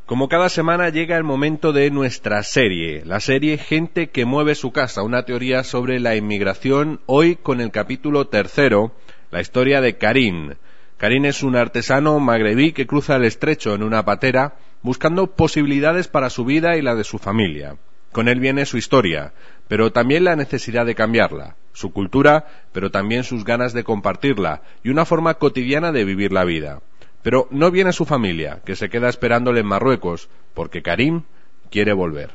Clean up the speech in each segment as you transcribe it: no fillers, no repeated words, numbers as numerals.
Como cada semana llega el momento de nuestra serie, la serie Gente que mueve su casa, una teoría sobre la inmigración, hoy con el capítulo 3, la historia de Karim. Karim es un artesano magrebí que cruza el estrecho en una patera buscando posibilidades para su vida y la de su familia. Con él viene su historia, pero también la necesidad de cambiarla, su cultura, pero también sus ganas de compartirla y una forma cotidiana de vivir la vida. Pero no viene su familia, que se queda esperándole en Marruecos, porque Karim quiere volver.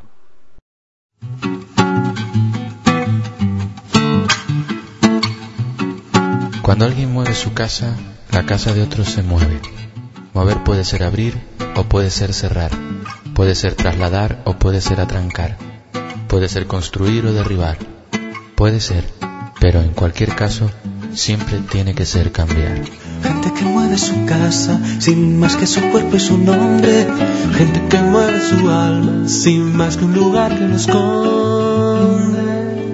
Cuando alguien mueve su casa, la casa de otros se mueve. Mover puede ser abrir o puede ser cerrar, puede ser trasladar o puede ser atrancar, puede ser construir o derribar, puede ser, pero en cualquier caso, siempre tiene que ser cambiar. Gente que mueve su casa, sin más que su cuerpo y su nombre. Gente que mueve su alma, sin más que un lugar que lo esconde.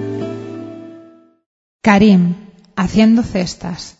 Karim, haciendo cestas.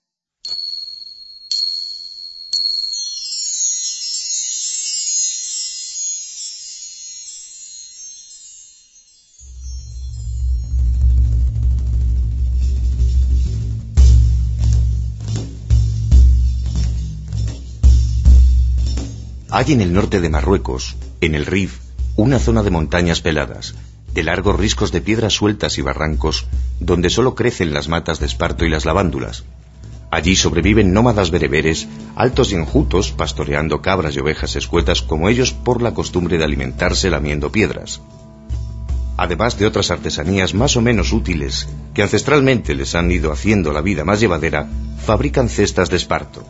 Hay en el norte de Marruecos, en el Rif, una zona de montañas peladas, de largos riscos de piedras sueltas y barrancos, donde solo crecen las matas de esparto y las lavándulas. Allí sobreviven nómadas bereberes, altos y enjutos, pastoreando cabras y ovejas escuetas como ellos por la costumbre de alimentarse lamiendo piedras. Además de otras artesanías más o menos útiles, que ancestralmente les han ido haciendo la vida más llevadera, fabrican cestas de esparto.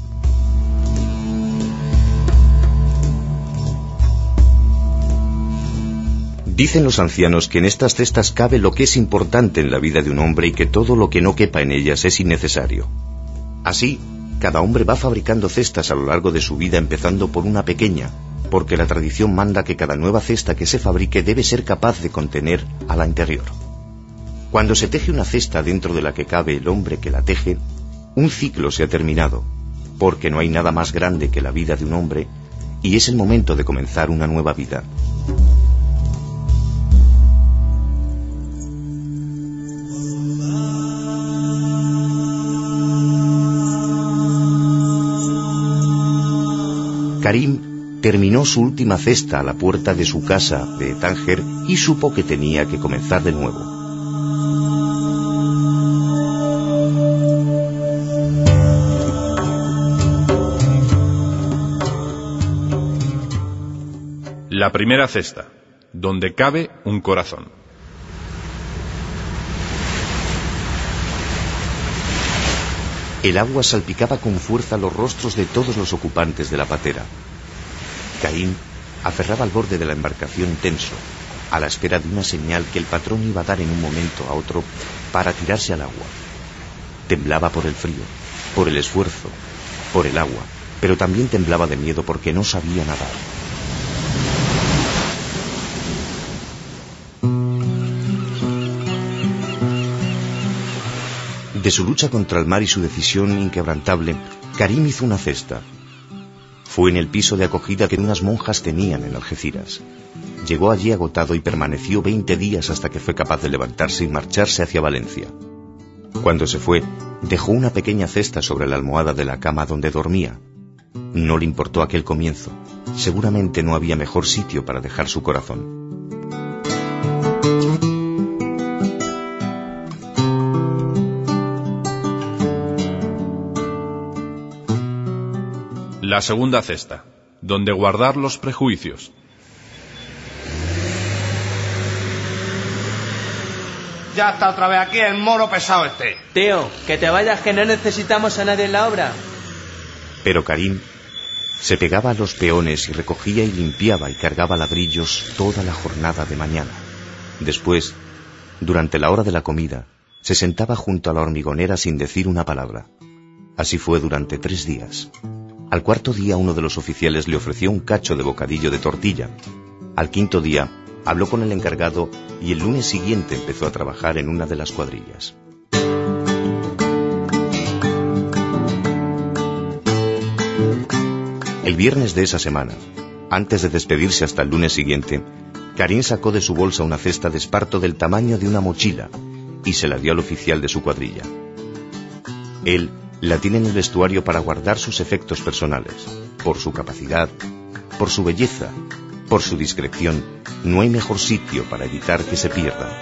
Dicen los ancianos que en estas cestas cabe lo que es importante en la vida de un hombre y que todo lo que no quepa en ellas es innecesario. Así, cada hombre va fabricando cestas a lo largo de su vida, empezando por una pequeña, porque la tradición manda que cada nueva cesta que se fabrique debe ser capaz de contener a la anterior. Cuando se teje una cesta dentro de la que cabe el hombre que la teje, un ciclo se ha terminado, porque no hay nada más grande que la vida de un hombre, y es el momento de comenzar una nueva vida. Karim terminó su última cesta a la puerta de su casa de Tánger y supo que tenía que comenzar de nuevo. La primera cesta, donde cabe un corazón. El agua salpicaba con fuerza los rostros de todos los ocupantes de la patera. Karim aferraba al borde de la embarcación tenso, a la espera de una señal que el patrón iba a dar en un momento a otro para tirarse al agua. Temblaba por el frío, por el esfuerzo, por el agua, pero también temblaba de miedo porque no sabía nadar. De su lucha contra el mar y su decisión inquebrantable, Karim hizo una cesta. Fue en el piso de acogida que unas monjas tenían en Algeciras. Llegó allí agotado y permaneció 20 días hasta que fue capaz de levantarse y marcharse hacia Valencia. Cuando se fue, dejó una pequeña cesta sobre la almohada de la cama donde dormía. No le importó aquel comienzo. Seguramente no había mejor sitio para dejar su corazón. La segunda cesta, donde guardar los prejuicios. Ya está otra vez aquí el mono pesado este. Tío, que te vayas, que no necesitamos a nadie en la obra. Pero Karim se pegaba a los peones y recogía y limpiaba y cargaba ladrillos toda la jornada de mañana. Después, durante la hora de la comida, se sentaba junto a la hormigonera sin decir una palabra. Así fue durante 3 días. Al cuarto día uno de los oficiales le ofreció un cacho de bocadillo de tortilla. Al quinto día habló con el encargado y el lunes siguiente empezó a trabajar en una de las cuadrillas. El viernes de esa semana, Antes de despedirse hasta el lunes siguiente, Karim sacó de su bolsa una cesta de esparto del tamaño de una mochila y se la dio al oficial de su cuadrilla. Él la tiene en el vestuario para guardar sus efectos personales. Por su capacidad, por su belleza, por su discreción, no hay mejor sitio para evitar que se pierda.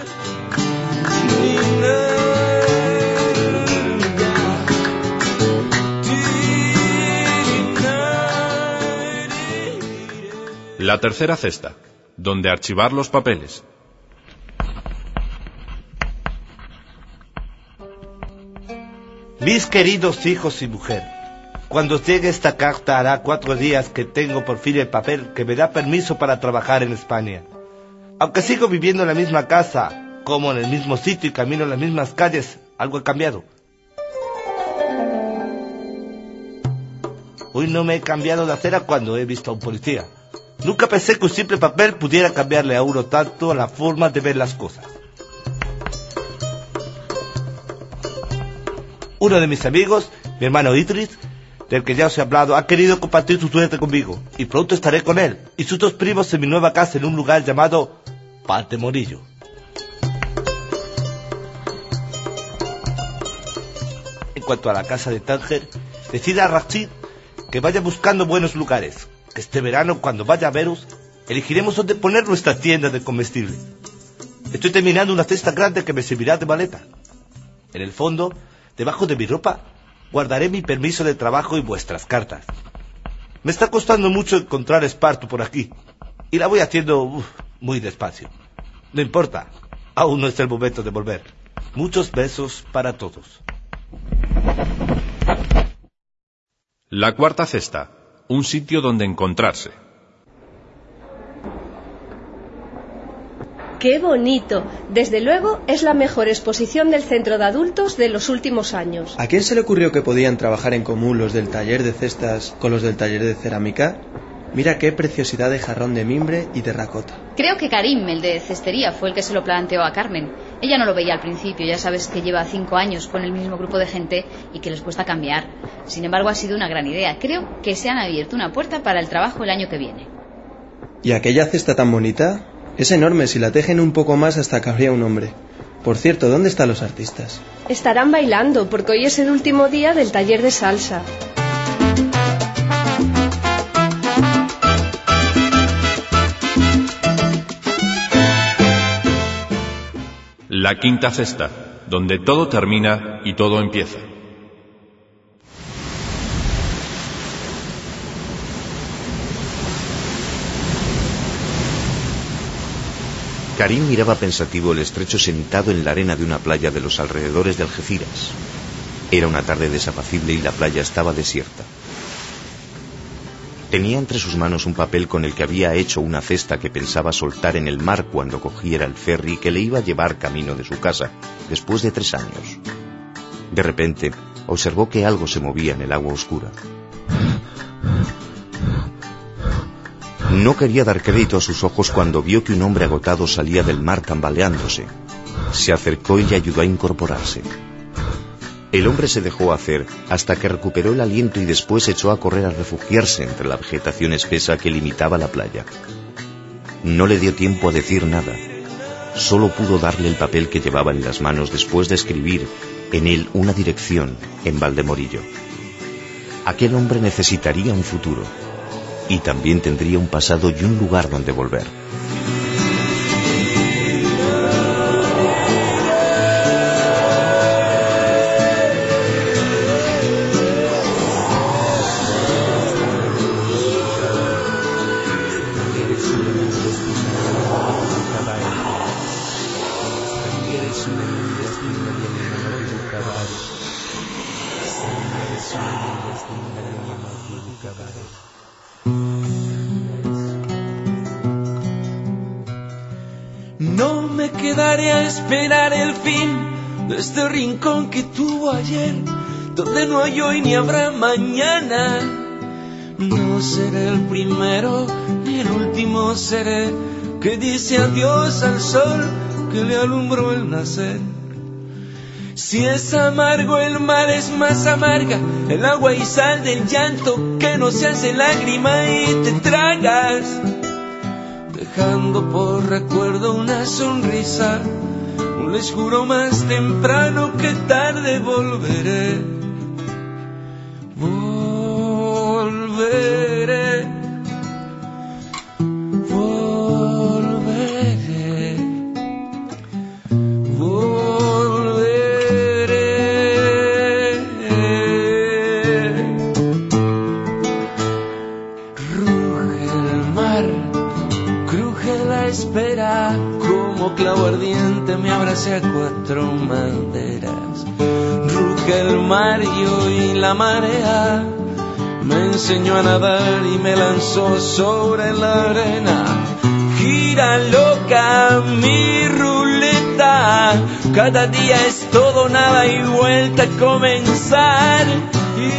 La tercera cesta, donde archivar los papeles. Mis queridos hijos y mujer, cuando os llegue esta carta hará 4 días que tengo por fin el papel que me da permiso para trabajar en España. Aunque sigo viviendo en la misma casa, como en el mismo sitio y camino en las mismas calles, algo ha cambiado. Hoy no me he cambiado de acera cuando he visto a un policía. Nunca pensé que un simple papel pudiera cambiarle a uno tanto la forma de ver las cosas. Uno de mis amigos, mi hermano Idris, del que ya os he hablado, ha querido compartir su suerte conmigo, y pronto estaré con él y sus 2 primos en mi nueva casa en un lugar llamado Valdemorillo. En cuanto a la casa de Tánger, decida a Rachid que vaya buscando buenos lugares, que este verano, cuando vaya a veros, elegiremos dónde poner nuestra tienda de comestibles. Estoy terminando una cesta grande que me servirá de maleta. En el fondo, debajo de mi ropa, guardaré mi permiso de trabajo y vuestras cartas. Me está costando mucho encontrar esparto por aquí, y la voy haciendo muy despacio. No importa, aún no es el momento de volver. Muchos besos para todos. La cuarta cesta, un sitio donde encontrarse. ¡Qué bonito! Desde luego es la mejor exposición del centro de adultos de los últimos años. ¿A quién se le ocurrió que podían trabajar en común los del taller de cestas con los del taller de cerámica? Mira qué preciosidad de jarrón de mimbre y terracota. Creo que Karim, el de cestería, fue el que se lo planteó a Carmen. Ella no lo veía al principio, ya sabes que lleva 5 años con el mismo grupo de gente y que les cuesta cambiar. Sin embargo, ha sido una gran idea. Creo que se han abierto una puerta para el trabajo el año que viene. ¿Y aquella cesta tan bonita? Es enorme, si la tejen un poco más hasta cabría un hombre. Por cierto, ¿dónde están los artistas? Estarán bailando, porque hoy es el último día del taller de salsa. La quinta cesta, donde todo termina y todo empieza. Karim miraba pensativo el estrecho sentado en la arena de una playa de los alrededores de Algeciras. Era una tarde desapacible y la playa estaba desierta. Tenía entre sus manos un papel con el que había hecho una cesta que pensaba soltar en el mar cuando cogiera el ferry que le iba a llevar camino de su casa, después de 3 años. De repente, observó que algo se movía en el agua oscura. No quería dar crédito a sus ojos cuando vio que un hombre agotado salía del mar tambaleándose. Se acercó y le ayudó a incorporarse. El hombre se dejó hacer hasta que recuperó el aliento y después echó a correr a refugiarse entre la vegetación espesa que limitaba la playa. No le dio tiempo a decir nada. Solo pudo darle el papel que llevaba en las manos después de escribir en él una dirección en Valdemorillo. Aquel hombre necesitaría un futuro. Y también tendría un pasado y un lugar donde volver. No me quedaré a esperar el fin de este rincón que tuvo ayer, donde no hay hoy ni habrá mañana. No seré el primero ni el último seré que dice adiós al sol que le alumbró el nacer. Si es amargo el mar es más amarga, el agua y sal del llanto que no se hace lágrima y te tragas, dejando por recuerdo una sonrisa. Les juro más temprano que tarde volveré, volveré, volveré, volveré. Ruge el mar, cruje la espera, como clavo ardiente me abracé a cuatro maderas. Ruge el mar y hoy la marea me enseñó a nadar y me lanzó sobre la arena. Gira loca mi ruleta, cada día es todo nada y vuelta a comenzar. Y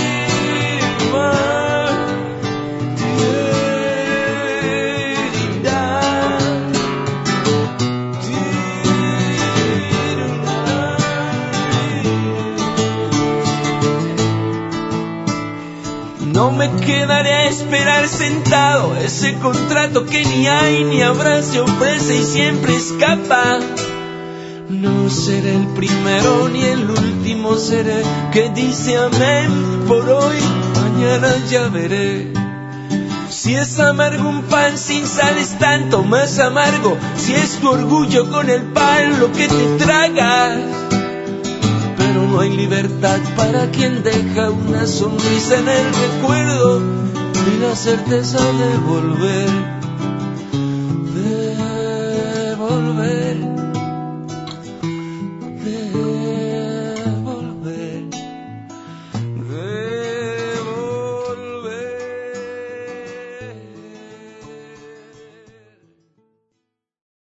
no me quedaré a esperar sentado ese contrato que ni hay ni habrá, se ofrece y siempre escapa. No seré el primero ni el último seré, que dice amén por hoy, mañana ya veré. Si es amargo un pan sin sal es tanto más amargo, si es tu orgullo con el pan lo que te tragas. Pero no hay libertad para quien deja una sonrisa en el recuerdo y la certeza de volver, de volver.